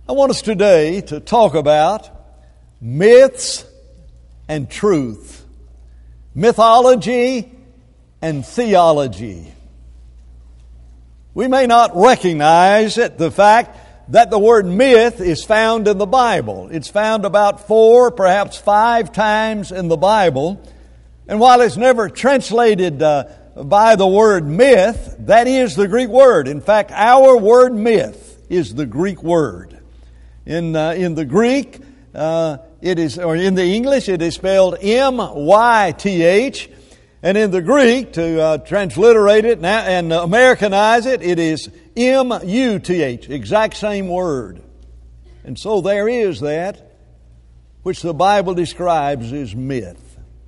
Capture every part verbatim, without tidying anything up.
I want us today to talk about myths and truth, mythology and theology. We may not recognize it, the fact that the word myth is found in the Bible. It's found about four, perhaps five times in the Bible. And while it's never translated uh, by the word myth, that is the Greek word. In fact, our word myth is the Greek word. In uh, in the Greek, uh, it is, or in the English, it is spelled M Y T H. And in the Greek, to uh, transliterate it now and Americanize it, it is M U T H, exact same word. And so there is that which the Bible describes as myth.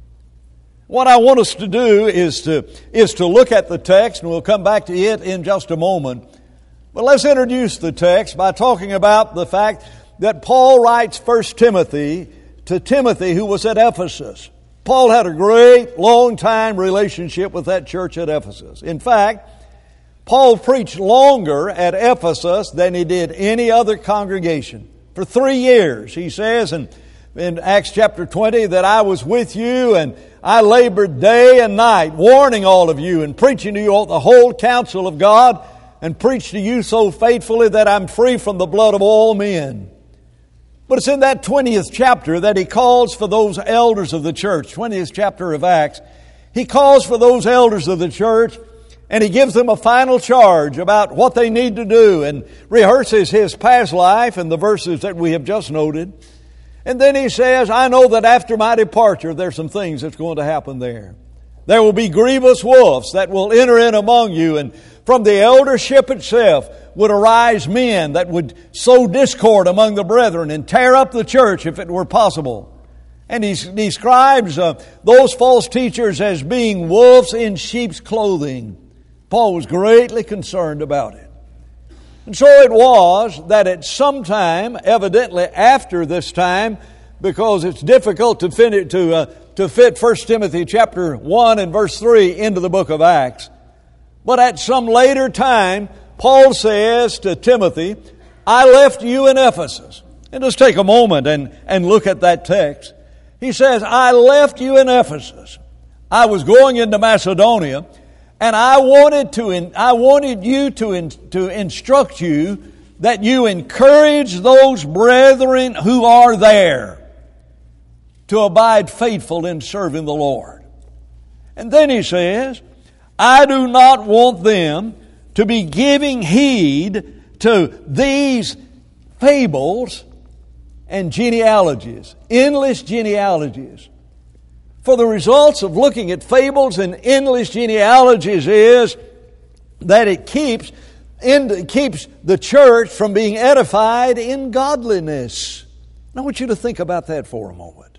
What I want us to do is to, is to look at the text, and we'll come back to it in just a moment. But let's introduce the text by talking about the fact that Paul writes First Timothy to Timothy, who was at Ephesus. Paul had a great, long-time relationship with that church at Ephesus. In fact, Paul preached longer at Ephesus than he did any other congregation. For three years, he says in, in Acts chapter twenty, that I was with you and I labored day and night, warning all of you and preaching to you the whole counsel of God, and preached to you so faithfully that I'm free from the blood of all men. But it's in that twentieth chapter that he calls for those elders of the church, twentieth chapter of Acts. He calls for those elders of the church, and he gives them a final charge about what they need to do, and rehearses his past life in the verses that we have just noted. And then he says, I know that after my departure, there's some things that's going to happen there. There will be grievous wolves that will enter in among you, and from the eldership itself would arise men that would sow discord among the brethren and tear up the church if it were possible. And he describes uh, those false teachers as being wolves in sheep's clothing. Paul was greatly concerned about it. And so it was that at some time, evidently after this time, because it's difficult to fit, to, uh, to fit First Timothy chapter one and verse three into the book of Acts, but at some later time, Paul says to Timothy, I left you in Ephesus. And just take a moment and, and look at that text. He says, I left you in Ephesus. I was going into Macedonia, and I wanted to, in, I wanted you to, in, to instruct you that you encourage those brethren who are there to abide faithful in serving the Lord. And then he says, I do not want them to be giving heed to these fables and genealogies, endless genealogies. For the results of looking at fables and endless genealogies is that it keeps, it keeps the church from being edified in godliness. I want you to think about that for a moment.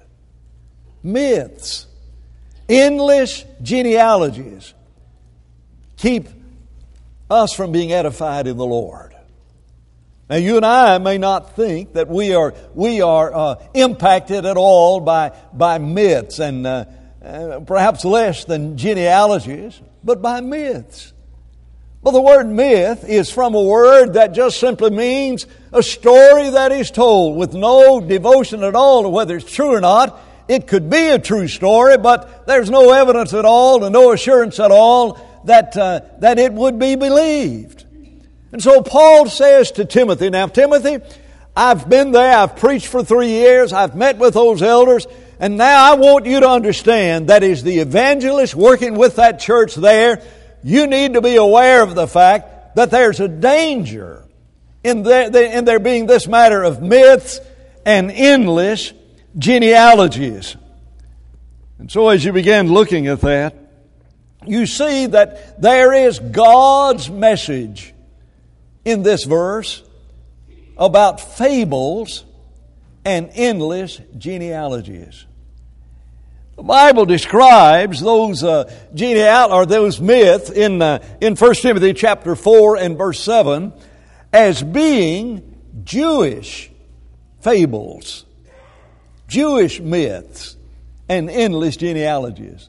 Myths, endless genealogies keep us from being edified in the Lord. Now, you and I may not think that we are we are uh, impacted at all by by myths, and uh, uh, perhaps less than genealogies, but by myths. But the word myth is from a word that just simply means a story that is told with no devotion at all to whether it's true or not. It could be a true story, but there's no evidence at all and no assurance at all that uh, that it would be believed. And so Paul says to Timothy, now Timothy, I've been there, I've preached for three years, I've met with those elders, and now I want you to understand that as the evangelist working with that church there, you need to be aware of the fact that there's a danger in there, in there being this matter of myths and endless genealogies. And so as you begin looking at that, you see that there is God's message in this verse about fables and endless genealogies. The Bible describes those uh, geneal or those myths in uh, in First Timothy chapter four and verse seven as being Jewish fables, Jewish myths, and endless genealogies.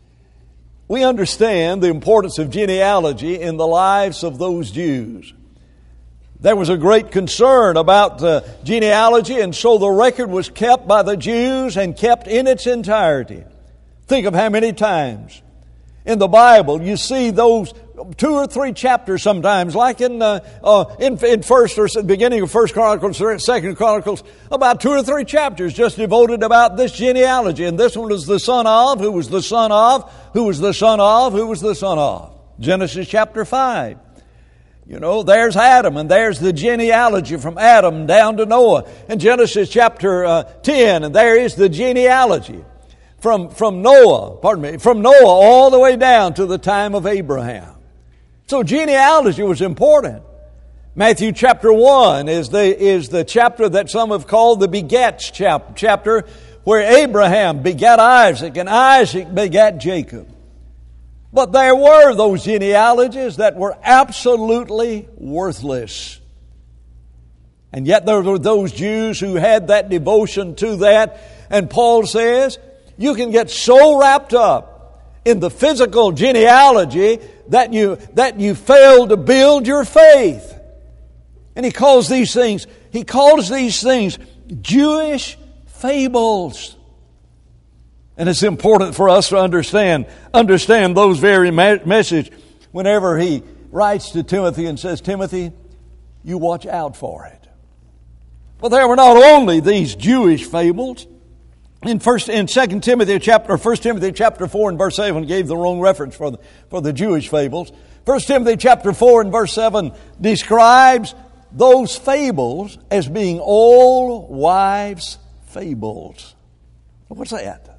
We understand the importance of genealogy in the lives of those Jews. There was a great concern about the genealogy, and so the record was kept by the Jews and kept in its entirety. Think of how many times in the Bible you see those two or three chapters sometimes, like in uh, uh, in, in first or beginning of First Chronicles, Second Chronicles, about two or three chapters just devoted about this genealogy. And this one was the son of, who was the son of, who was the son of, who was the son of. Genesis chapter five. You know, there's Adam, and there's the genealogy from Adam down to Noah. In Genesis chapter uh, ten, and there is the genealogy from, from Noah, pardon me, from Noah all the way down to the time of Abraham. So genealogy was important. Matthew chapter one is the, is the chapter that some have called the begets chap, chapter, where Abraham begat Isaac, and Isaac begat Jacob. But there were those genealogies that were absolutely worthless. And yet there were those Jews who had that devotion to that. And Paul says, you can get so wrapped up in the physical genealogy that you, that you fail to build your faith. And he calls these things, he calls these things Jewish fables. And it's important for us to understand, understand those very me- message whenever he writes to Timothy and says, Timothy, you watch out for it. But there were not only these Jewish fables. In first, in Second Timothy chapter, First Timothy chapter four and verse seven gave the wrong reference for the, for the Jewish fables. First Timothy chapter four and verse seven describes those fables as being old wives' fables. What's that?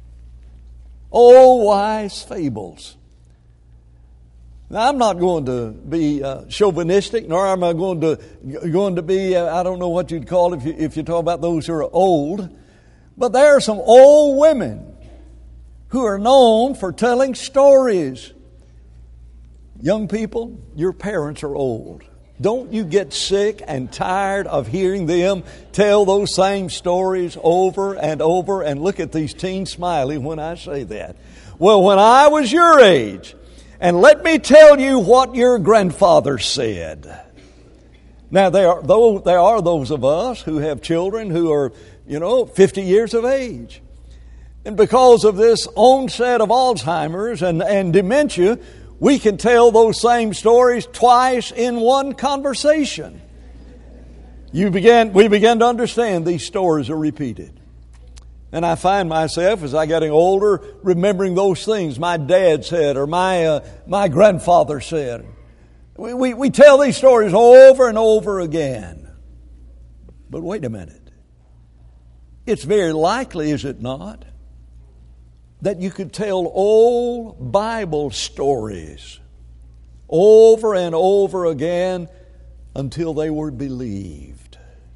Old wives' fables. Now, I'm not going to be uh, chauvinistic, nor am I going to going to be, uh, I don't know what you'd call it if you, if you talk about those who are old. But there are some old women who are known for telling stories. Young people, your parents are old. Don't you get sick and tired of hearing them tell those same stories over and over? And look at these teens smiling when I say that. Well, when I was your age, and let me tell you what your grandfather said. Now, there are, though, there are those of us who have children who are, you know, fifty years of age. And because of this onset of Alzheimer's and, and dementia, we can tell those same stories twice in one conversation. You began, we began to understand these stories are repeated. And I find myself, as I getting older, remembering those things my dad said or my uh, my grandfather said. We, we, we tell these stories over and over again. But wait a minute. It's very likely, is it not, that you could tell old Bible stories over and over again until they were believed.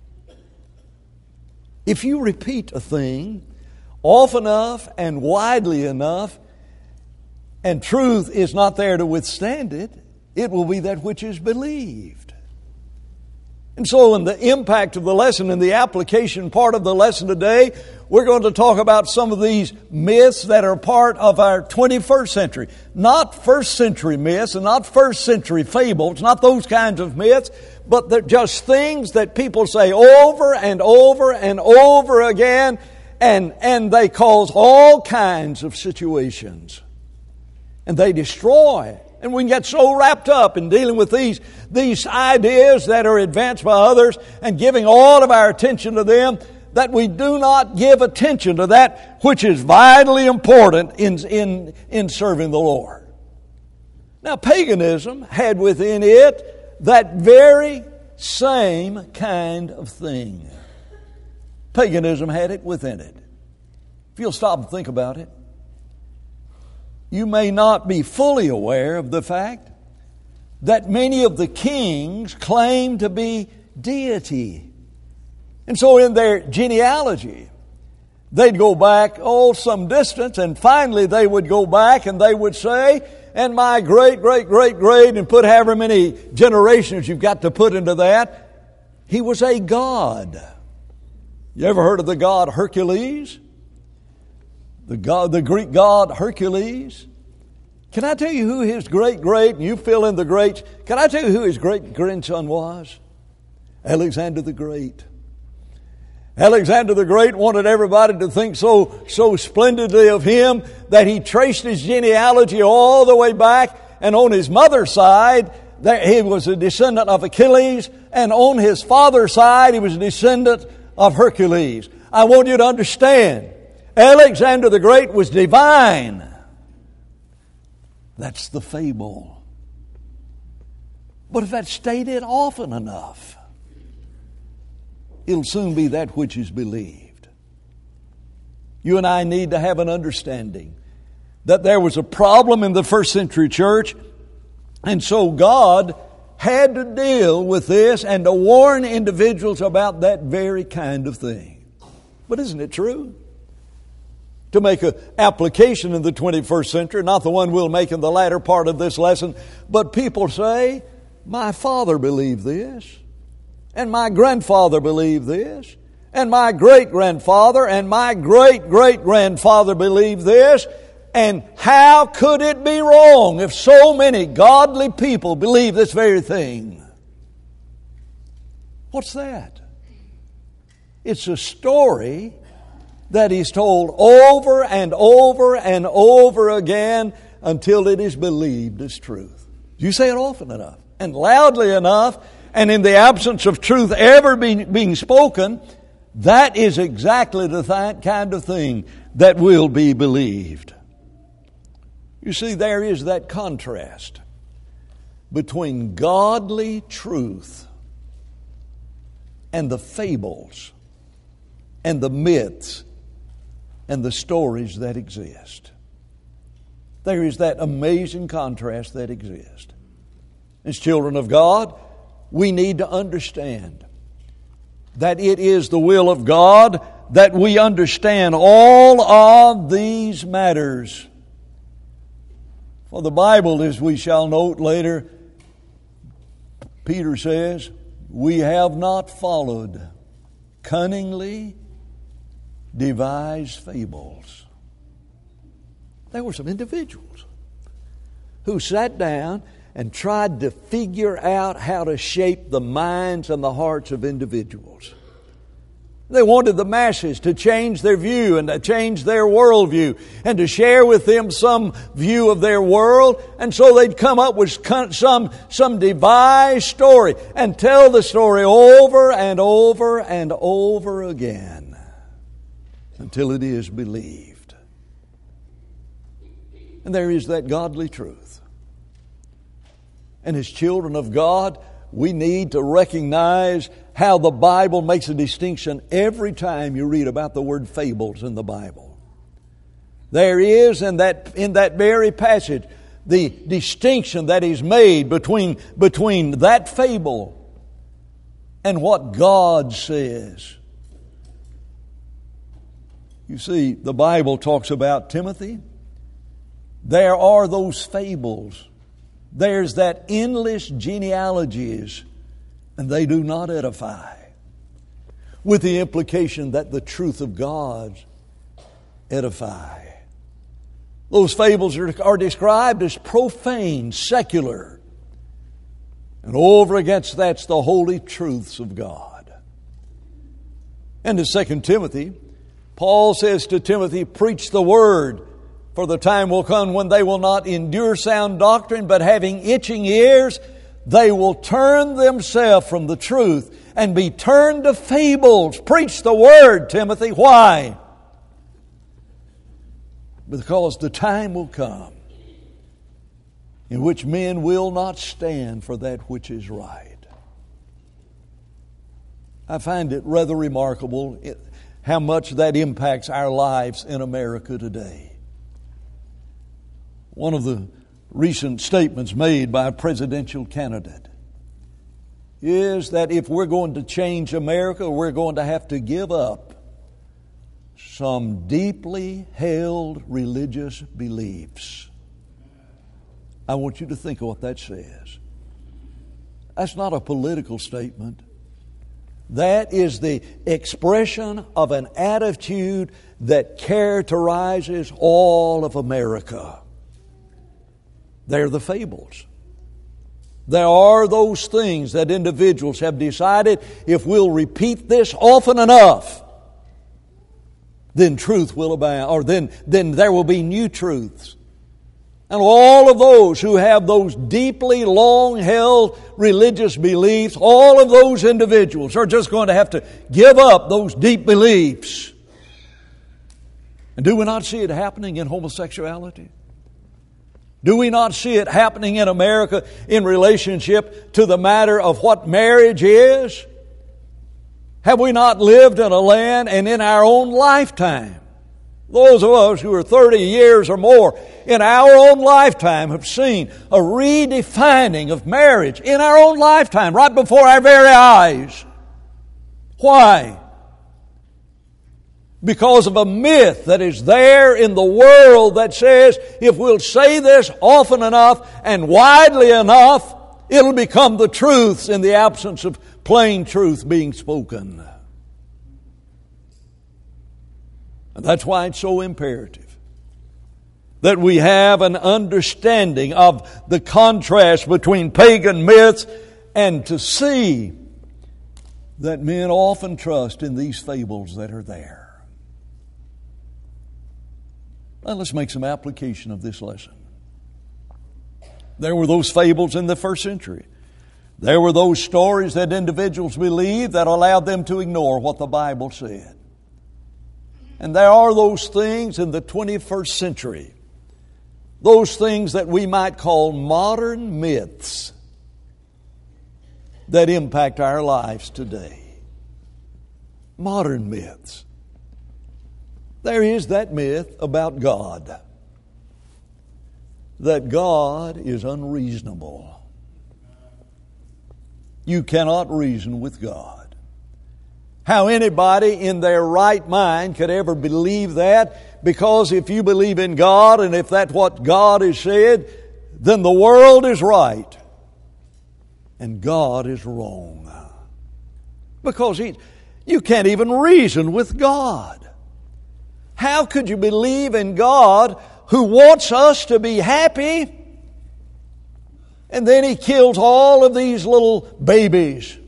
If you repeat a thing often enough and widely enough, and truth is not there to withstand it, it will be that which is believed. And so in the impact of the lesson and the application part of the lesson today, we're going to talk about some of these myths that are part of our twenty-first century. Not first century myths and not first century fables, not those kinds of myths, but they're just things that people say over and over and over again, and, and they cause all kinds of situations. And they destroy. And we can get so wrapped up in dealing with these, these ideas that are advanced by others and giving all of our attention to them that we do not give attention to that which is vitally important in, in, in serving the Lord. Now, paganism had within it that very same kind of thing. Paganism had it within it. If you'll stop and think about it, you may not be fully aware of the fact that many of the kings claim to be deity. And so in their genealogy, they'd go back, oh, some distance, and finally they would go back and they would say, and my great, great, great, great, and put however many generations you've got to put into that, he was a god. You ever heard of the god Hercules? The god, the Greek god Hercules. Can I tell you who his great great, and you fill in the greats, can I tell you who his great grandson was? Alexander the Great. Alexander the Great wanted everybody to think so, so splendidly of him that he traced his genealogy all the way back, and on his mother's side, that he was a descendant of Achilles, and on his father's side, he was a descendant of Hercules. I want you to understand, Alexander the Great was divine. That's the fable. But if that's stated often enough, it'll soon be that which is believed. You and I need to have an understanding that there was a problem in the first century church, and so God had to deal with this and to warn individuals about that very kind of thing. But isn't it true? To make an application in the twenty-first century, not the one we'll make in the latter part of this lesson, but people say, my father believed this, and my grandfather believed this, and my great-grandfather and my great-great-grandfather believed this, and how could it be wrong if so many godly people believe this very thing? What's that? It's a story that is told over and over and over again until it is believed as truth. You say it often enough and loudly enough, and in the absence of truth ever being, being spoken, that is exactly the th- kind of thing that will be believed. You see, there is that contrast between godly truth and the fables and the myths and the stories that exist. There is that amazing contrast that exists. As children of God, we need to understand that it is the will of God that we understand all of these matters. For the Bible, as we shall note later, Peter says, we have not followed cunningly devised fables. There were some individuals who sat down and tried to figure out how to shape the minds and the hearts of individuals. They wanted the masses to change their view and to change their worldview and to share with them some view of their world. And so they'd come up with some, some devised story and tell the story over and over and over again until it is believed. And there is that godly truth. And as children of God, we need to recognize how the Bible makes a distinction every time you read about the word fables in the Bible. There is in that, in that very passage the distinction that is made between, between that fable and what God says. You see, the Bible talks about Timothy. There are those fables. There's that endless genealogies, and they do not edify, with the implication that the truth of God edify. Those fables are, are described as profane, secular, and over against that's the holy truths of God. And in Second Timothy, Paul says to Timothy, preach the word, for the time will come when they will not endure sound doctrine, but having itching ears, they will turn themselves from the truth and be turned to fables. Preach the word, Timothy. Why? Because the time will come in which men will not stand for that which is right. I find it rather remarkable how much that impacts our lives in America today. One of the recent statements made by a presidential candidate is that if we're going to change America, we're going to have to give up some deeply held religious beliefs. I want you to think of what that says. That's not a political statement. That is the expression of an attitude that characterizes all of America. They're the fables. There are those things that individuals have decided, if we'll repeat this often enough, then truth will abound, or then, then there will be new truths. And all of those who have those deeply long-held religious beliefs, all of those individuals are just going to have to give up those deep beliefs. And do we not see it happening in homosexuality? Do we not see it happening in America in relationship to the matter of what marriage is? Have we not lived in a land and in our own lifetime? Those of us who are thirty years or more in our own lifetime have seen a redefining of marriage in our own lifetime, right before our very eyes. Why? Because of a myth that is there in the world that says if we'll say this often enough and widely enough, it'll become the truths in the absence of plain truth being spoken. And that's why it's so imperative that we have an understanding of the contrast between pagan myths and to see that men often trust in these fables that are there. Now let's make some application of this lesson. There were those fables in the first century. There were those stories that individuals believed that allowed them to ignore what the Bible said. And there are those things in the twenty-first century, those things that we might call modern myths that impact our lives today. Modern myths. There is that myth about God, that God is unreasonable. You cannot reason with God. How anybody in their right mind could ever believe that, because if you believe in God and if that's what God has said, then the world is right and God is wrong. Because he, you can't even reason with God. How could you believe in God who wants us to be happy, and then He kills all of these little babies?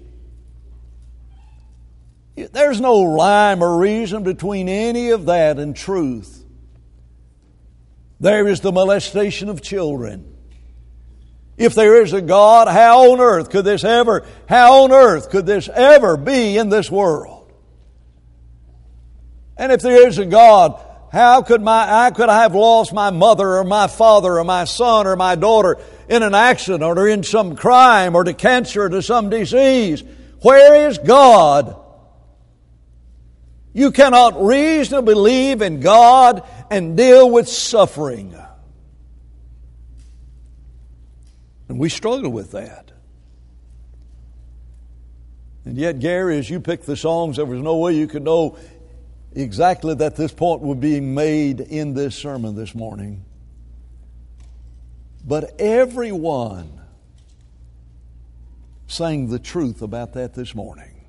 There's no rhyme or reason between any of that and truth. There is the molestation of children. If there is a God, how on earth could this ever, how on earth could this ever be in this world? And if there is a God, how could my, how could I have lost my mother or my father or my son or my daughter in an accident or in some crime or to cancer or to some disease? Where is God? You cannot reasonably believe in God and deal with suffering. And we struggle with that. And yet, Gary, as you picked the songs, there was no way you could know exactly that this point would be made in this sermon this morning. But everyone sang the truth about that this morning.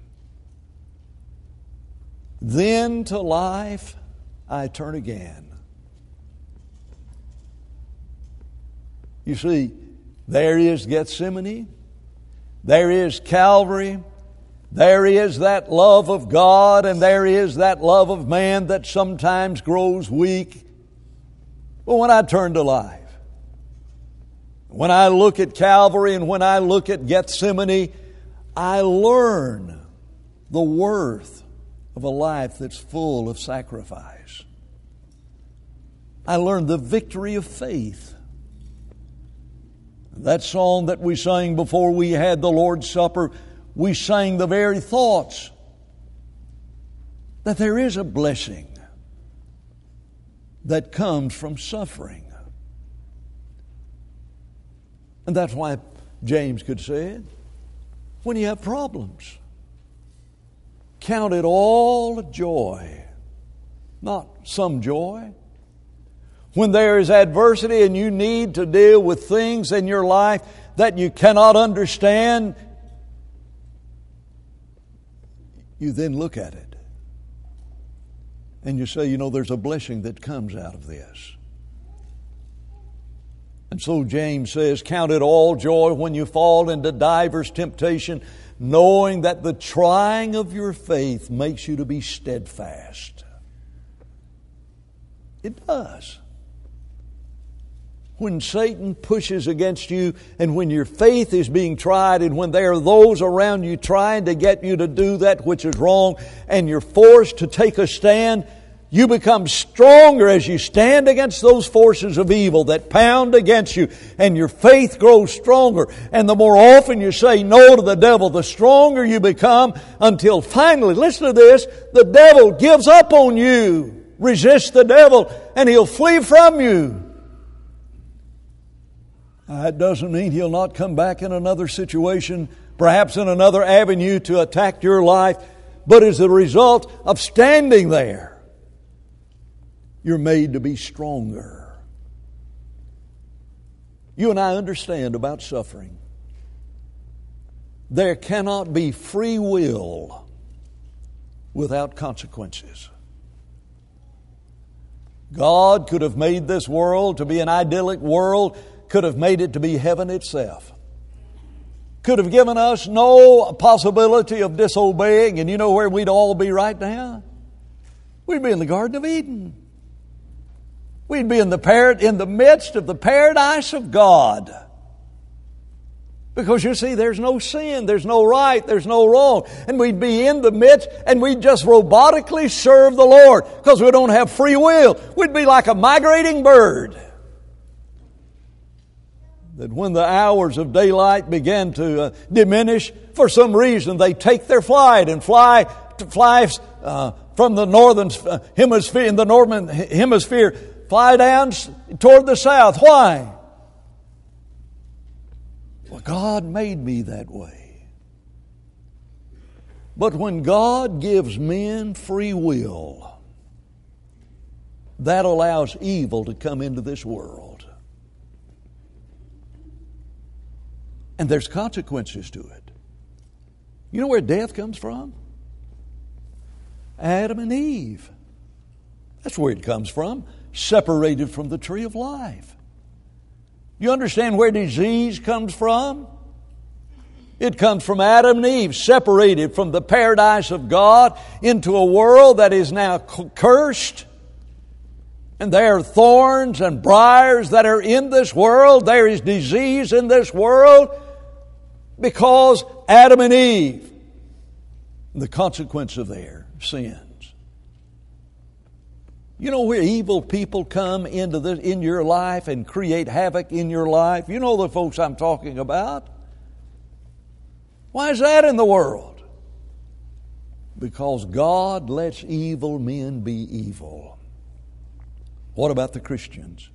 Then to life I turn again. You see, there is Gethsemane, there is Calvary, there is that love of God, and there is that love of man that sometimes grows weak. But when I turn to life, when I look at Calvary and when I look at Gethsemane, I learn the worth of a life that's full of sacrifice. I learn the victory of faith. That song that we sang before we had the Lord's Supper, we sang the very thoughts that there is a blessing that comes from suffering. And that's why James could say it. When you have problems, count it all joy, not some joy. When there is adversity and you need to deal with things in your life that you cannot understand, you then look at it and you say, you know, there's a blessing that comes out of this. And so James says, count it all joy when you fall into divers temptation, knowing that the trying of your faith makes you to be steadfast. It does. When Satan pushes against you, and when your faith is being tried, and when there are those around you trying to get you to do that which is wrong, and you're forced to take a stand, you become stronger as you stand against those forces of evil that pound against you, and your faith grows stronger. And the more often you say no to the devil, the stronger you become, until finally, listen to this, the devil gives up on you. Resist the devil and he'll flee from you. That doesn't mean he'll not come back in another situation, perhaps in another avenue to attack your life, but as a result of standing there, you're made to be stronger. You and I understand about suffering. There cannot be free will without consequences. God could have made this world to be an idyllic world, could have made it to be heaven itself. Could have given us no possibility of disobeying, and you know where we'd all be right now? We'd be in the Garden of Eden. We'd be in the par- in the midst of the paradise of God. Because you see, there's no sin, there's no right, there's no wrong. And we'd be in the midst and we'd just robotically serve the Lord because we don't have free will. We'd be like a migrating bird. That when the hours of daylight began to uh, diminish, for some reason they take their flight and fly to fly uh, from the northern hemisphere, in the northern hemisphere, fly down toward the south. Why? Well, God made me that way. But when God gives men free will, that allows evil to come into this world. And there's consequences to it. You know where death comes from? Adam and Eve. That's where it comes from. Separated from the tree of life. You understand where disease comes from? It comes from Adam and Eve, separated from the paradise of God into a world that is now cursed. And there are thorns and briars that are in this world. There is disease in this world because Adam and Eve, the consequence of their sins. You know where evil people come into this, in your life and create havoc in your life? You know the folks I'm talking about. Why is that in the world? Because God lets evil men be evil. What about the Christians?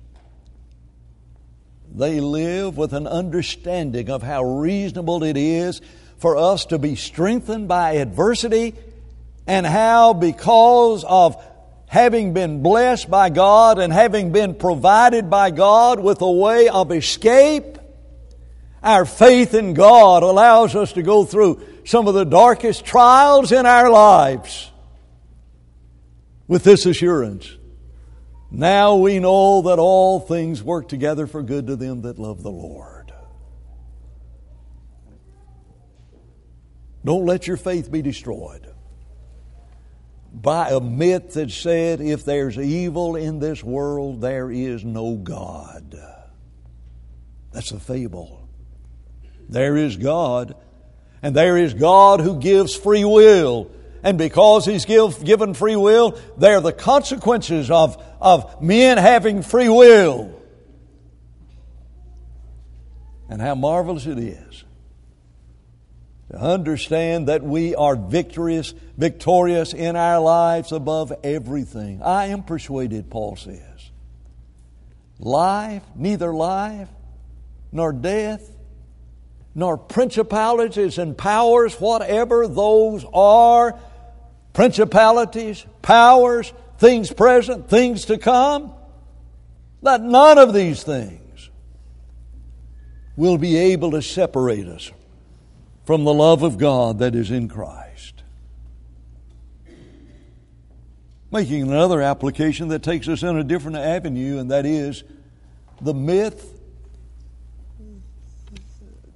They live with an understanding of how reasonable it is for us to be strengthened by adversity, and how because of having been blessed by God and having been provided by God with a way of escape, our faith in God allows us to go through some of the darkest trials in our lives with this assurance. Now we know that all things work together for good to them that love the Lord. Don't let your faith be destroyed by a myth that said, if there's evil in this world, there is no God. That's a fable. There is God, and there is God who gives free will. And because He's give, given free will, there are the consequences of, of men having free will. And how marvelous it is to understand that we are victorious, victorious in our lives above everything. I am persuaded, Paul says, life, neither life, nor death, nor principalities and powers, whatever those are, principalities, powers, things present, things to come, that none of these things will be able to separate us from the love of God that is in Christ. Making another application that takes us in a different avenue, and that is the myth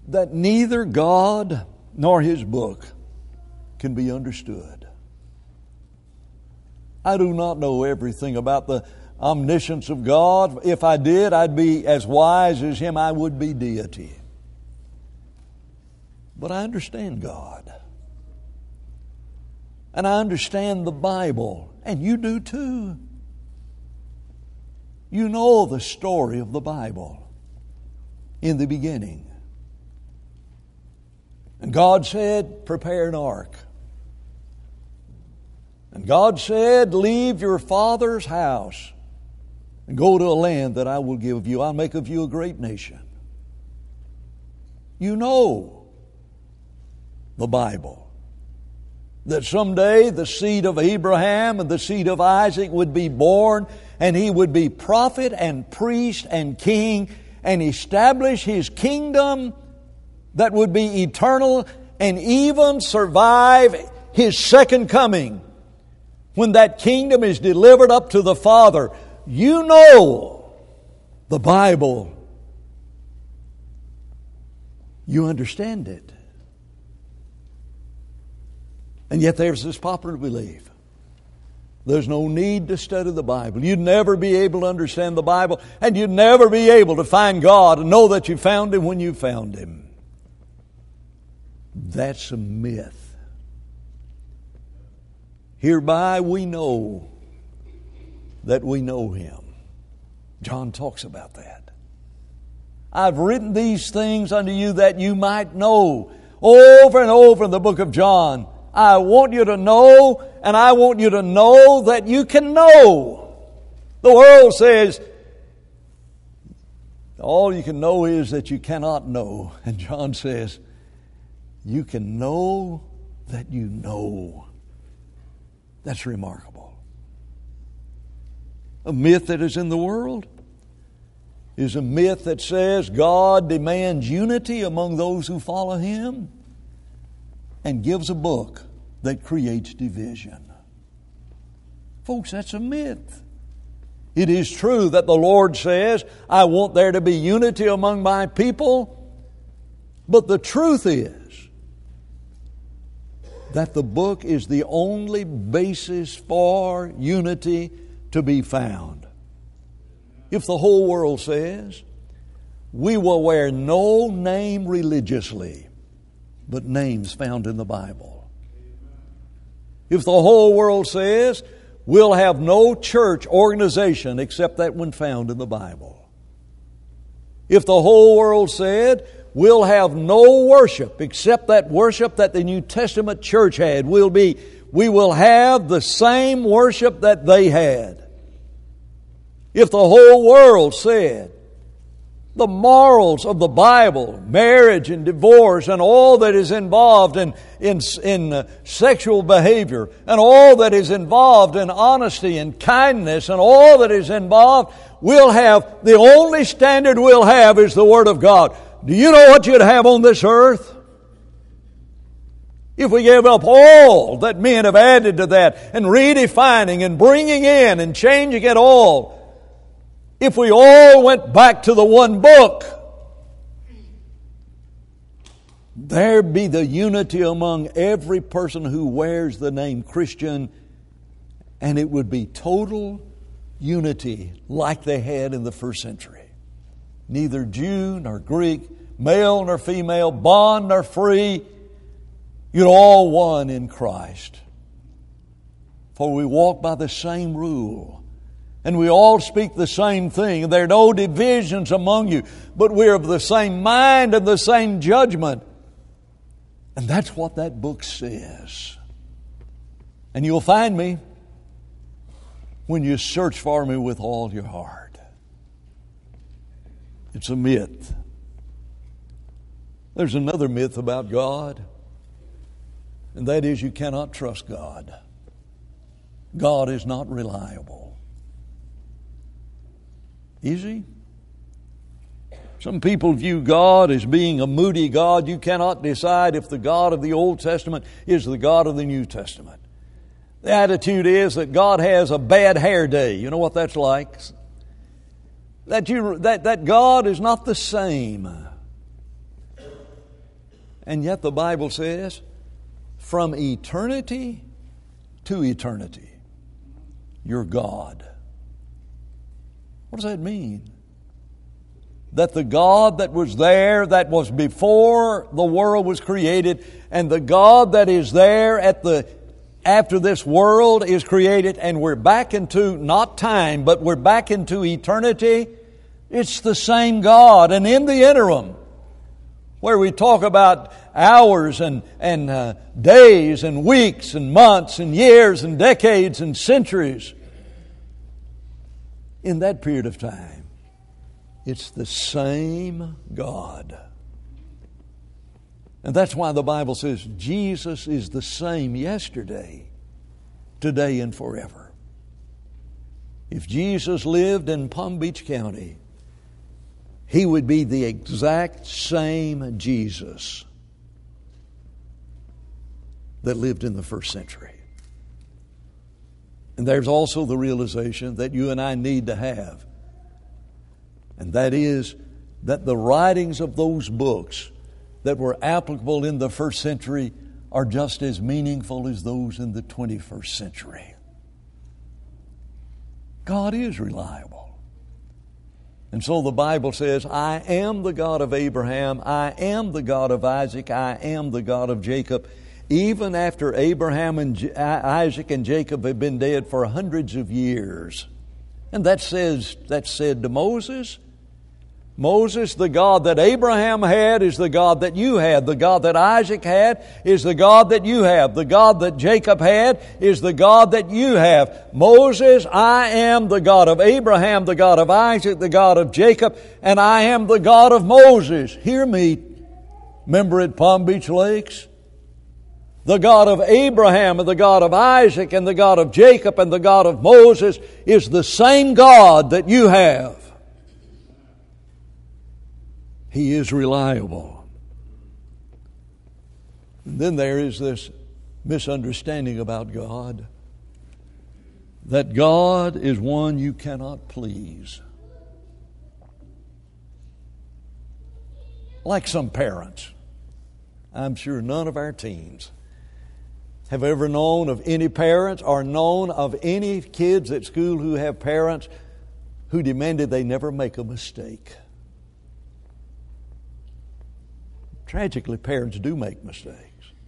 that neither God nor His book can be understood. I do not know everything about the omniscience of God. If I did, I'd be as wise as Him. I would be deity. But I understand God. And I understand the Bible. And you do too. You know the story of the Bible. In the beginning. And God said, prepare an ark. And God said, leave your father's house and go to a land that I will give you. I'll make of you a great nation. You know the Bible. That someday the seed of Abraham and the seed of Isaac would be born, and he would be prophet and priest and king and establish His kingdom that would be eternal and even survive His second coming. When that kingdom is delivered up to the Father, you know the Bible. You understand it. And yet there's this popular belief. There's no need to study the Bible. You'd never be able to understand the Bible, and you'd never be able to find God and know that you found Him when you found Him. That's a myth. Hereby we know that we know Him. John talks about that. I've written these things unto you that you might know. Over and over in the book of John, I want you to know, and I want you to know that you can know. The world says, all you can know is that you cannot know. And John says, you can know that you know. That's remarkable. A myth that is in the world is a myth that says God demands unity among those who follow Him and gives a book that creates division. Folks, that's a myth. It is true that the Lord says, I want there to be unity among my people, but the truth is that the book is the only basis for unity to be found. If the whole world says, we will wear no name religiously, but names found in the Bible. If the whole world says, we'll have no church organization except that one found in the Bible. If the whole world said, we'll have no worship except that worship that the New Testament church had. We'll be, we will have the same worship that they had. If the whole world said the morals of the Bible, marriage and divorce and all that is involved in, in, in uh, sexual behavior and all that is involved in honesty and kindness and all that is involved, we'll have, the only standard we'll have is the Word of God. Do you know what you'd have on this earth? If we gave up all that men have added to that and redefining and bringing in and changing it all, if we all went back to the one book, there'd be the unity among every person who wears the name Christian, and it would be total unity like they had in the first century. Neither Jew nor Greek, male nor female, bond nor free, you're all one in Christ. For we walk by the same rule. And we all speak the same thing. There are no divisions among you, but we're of the same mind and the same judgment. And that's what that book says. And you'll find me when you search for me with all your heart. It's a myth. There's another myth about God, and that is you cannot trust God. God is not reliable. Is He? Some people view God as being a moody God. You cannot decide if the God of the Old Testament is the God of the New Testament. The attitude is that God has a bad hair day. You know what that's like? That, you, that, that God is not the same. And yet the Bible says, from eternity to eternity, you're God. What does that mean? That the God that was there, that was before the world was created, and the God that is there at the after this world is created, and we're back into not time, but we're back into eternity. It's the same God. And in the interim, where we talk about hours and, and uh, days and weeks and months and years and decades and centuries, in that period of time, it's the same God. And that's why the Bible says Jesus is the same yesterday, today, and forever. If Jesus lived in Palm Beach County, He would be the exact same Jesus that lived in the first century. And there's also the realization that you and I need to have. And that is that the writings of those books that were applicable in the first century are just as meaningful as those in the twenty-first century. God is reliable. And so the Bible says, I am the God of Abraham, I am the God of Isaac, I am the God of Jacob. Even after Abraham and J- Isaac and Jacob have been dead for hundreds of years. And that says, that's said to Moses. Moses, the God that Abraham had is the God that you had. The God that Isaac had is the God that you have. The God that Jacob had is the God that you have. Moses, I am the God of Abraham, the God of Isaac, the God of Jacob, and I am the God of Moses. Hear me, member at Palm Beach Lakes. The God of Abraham and the God of Isaac and the God of Jacob and the God of Moses is the same God that you have. He is reliable. And then there is this misunderstanding about God, that God is one you cannot please. Like some parents. I'm sure none of our teens have ever known of any parents or known of any kids at school who have parents who demanded they never make a mistake. Tragically, parents do make mistakes.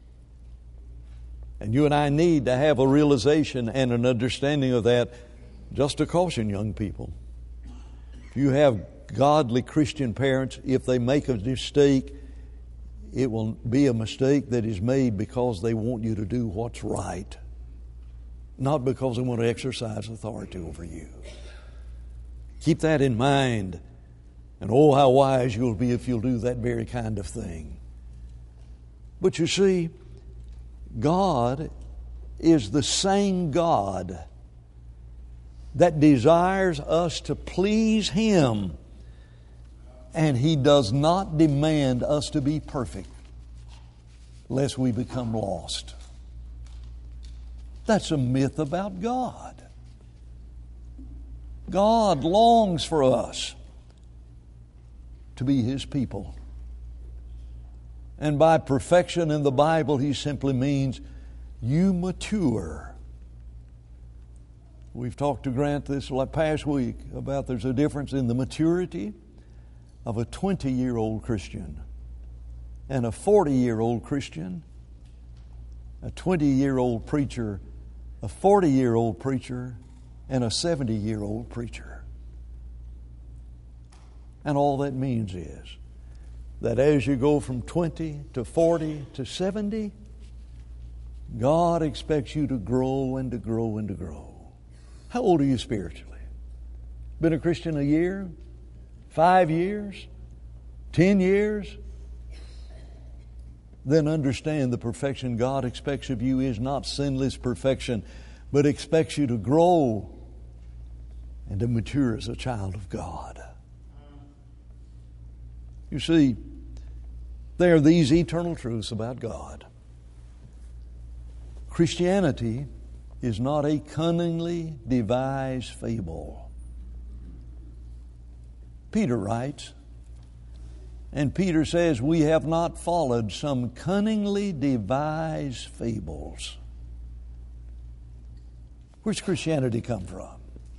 And you and I need to have a realization and an understanding of that, just to caution young people. If you have godly Christian parents, if they make a mistake, it will be a mistake that is made because they want you to do what's right, not because they want to exercise authority over you. Keep that in mind. And oh, how wise you'll be if you'll do that very kind of thing. But you see, God is the same God that desires us to please Him. And He does not demand us to be perfect, lest we become lost. That's a myth about God. God longs for us to be His people. And by perfection in the Bible, He simply means you mature. We've talked to Grant this past week about there's a difference in the maturity of a twenty-year-old Christian and a forty-year-old Christian, a twenty-year-old preacher, a forty-year-old preacher, and a seventy-year-old preacher. And all that means is that as you go from twenty to forty to seventy, God expects you to grow and to grow and to grow. How old are you spiritually? Been a Christian a year? Five years? Ten years? Then understand the perfection God expects of you is not sinless perfection, but expects you to grow and to mature as a child of God. You see, there are these eternal truths about God. Christianity is not a cunningly devised fable. Peter writes, And Peter says, we have not followed some cunningly devised fables. Where's Christianity come from?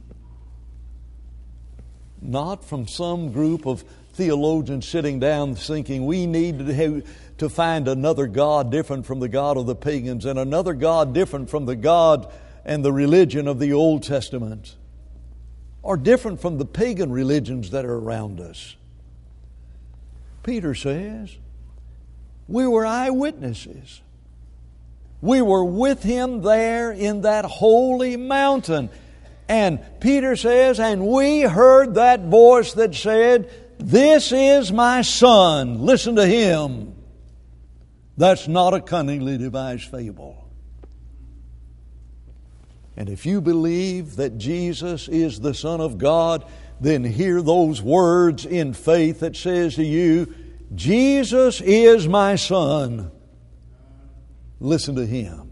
Not from some group of theologians sitting down thinking we need to, have, to find another God different from the God of the pagans and another God different from the God and the religion of the Old Testament, or different from the pagan religions that are around us. Peter says, we were eyewitnesses. We were with Him there in that holy mountain. And Peter says, and we heard that voice that said, this is my Son, listen to Him. That's not a cunningly devised fable. And if you believe that Jesus is the Son of God, then hear those words in faith that says to you, Jesus is my Son. Listen to Him.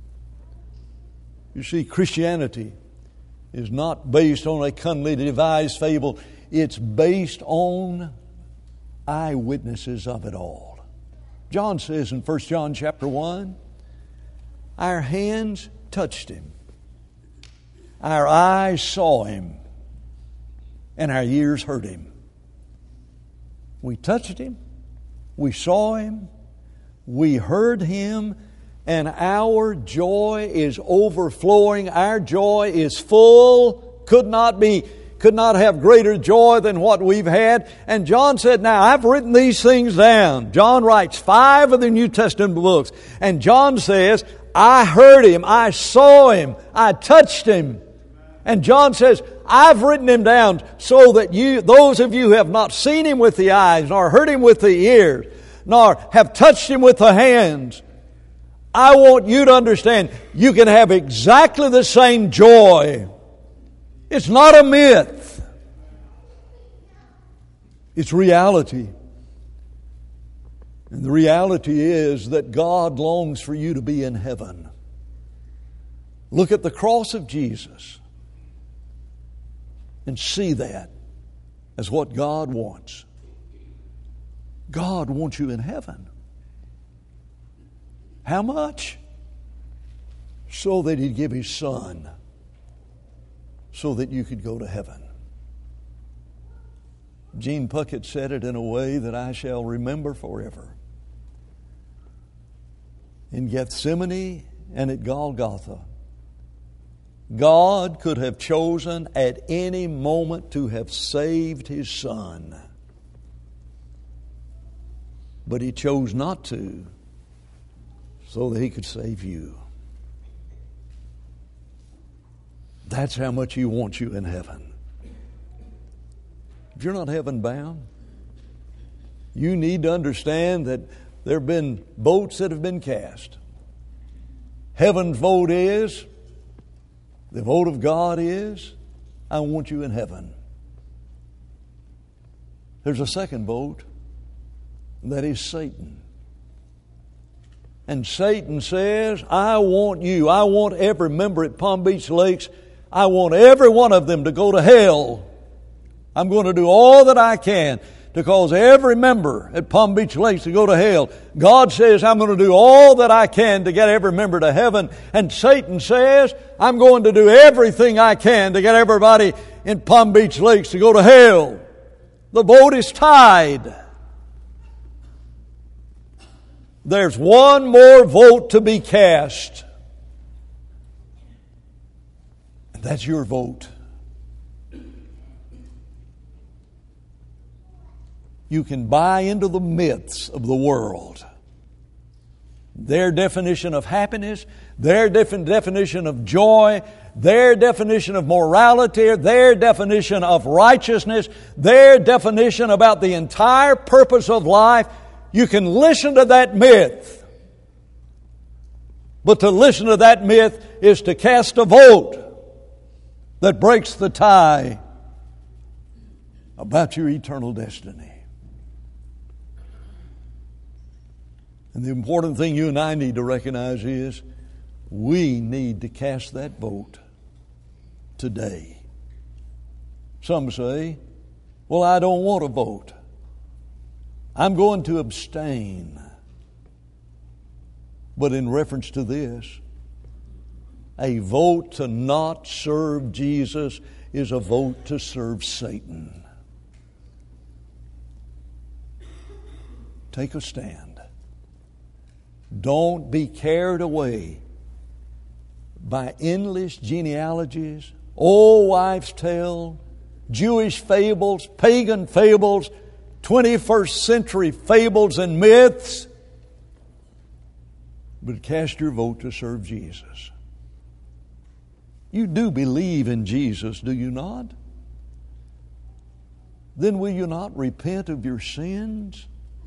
You see, Christianity is not based on a cunningly devised fable. It's based on eyewitnesses of it all. John says in First John chapter one, our hands touched Him. Our eyes saw Him, and our ears heard Him. We touched Him, we saw Him, we heard Him, and our joy is overflowing. Our joy is full, could not be, could not have greater joy than what we've had. And John said, now I've written these things down. John writes five of the New Testament books, and John says, I heard Him, I saw Him, I touched Him. And John says, I've written Him down so that you, those of you who have not seen Him with the eyes, nor heard Him with the ears, nor have touched Him with the hands, I want you to understand you can have exactly the same joy. It's not a myth. It's reality. And the reality is that God longs for you to be in heaven. Look at the cross of Jesus and see that as what God wants. God wants you in heaven. How much? So that He'd give His Son so that you could go to heaven. Gene Puckett said it in a way that I shall remember forever. In Gethsemane and at Golgotha, God could have chosen at any moment to have saved His Son. But He chose not to, so that He could save you. That's how much He wants you in heaven. If you're not heaven bound, you need to understand that there have been votes that have been cast. Heaven's vote is, the vote of God is, I want you in heaven. There's a second vote, and that is Satan. And Satan says, I want you, I want every member at Palm Beach Lakes, I want every one of them to go to hell. I'm going to do all that I can to cause every member at Palm Beach Lakes to go to hell. God says, I'm going to do all that I can to get every member to heaven. And Satan says, I'm going to do everything I can to get everybody in Palm Beach Lakes to go to hell. The vote is tied. There's one more vote to be cast. And that's your vote. You can buy into the myths of the world. Their definition of happiness, their def- definition of joy, their definition of morality, their definition of righteousness, their definition about the entire purpose of life. You can listen to that myth. But to listen to that myth is to cast a vote that breaks the tie about your eternal destiny. And the important thing you and I need to recognize is we need to cast that vote today. Some say, well, I don't want to vote. I'm going to abstain. But in reference to this, a vote to not serve Jesus is a vote to serve Satan. Take a stand. Don't be carried away by endless genealogies, old wives' tale, Jewish fables, pagan fables, twenty-first century fables and myths. But cast your vote to serve Jesus. You do believe in Jesus, do you not? Then will you not repent of your sins?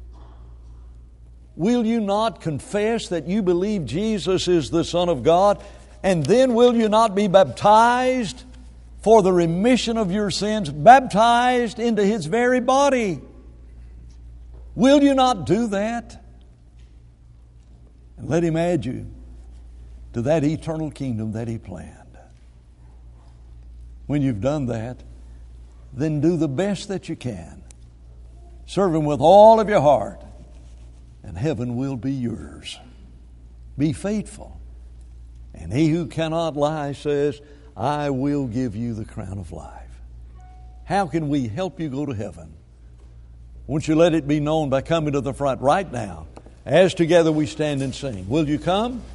Will you not confess that you believe Jesus is the Son of God? And then will you not be baptized for the remission of your sins, baptized into His very body? Will you not do that? And let Him add you to that eternal kingdom that He planned. When you've done that, then do the best that you can. Serve Him with all of your heart, and heaven will be yours. Be faithful. And He who cannot lie says, I will give you the crown of life. How can we help you go to heaven? Won't you let it be known by coming to the front right now, as together we stand and sing. Will you come?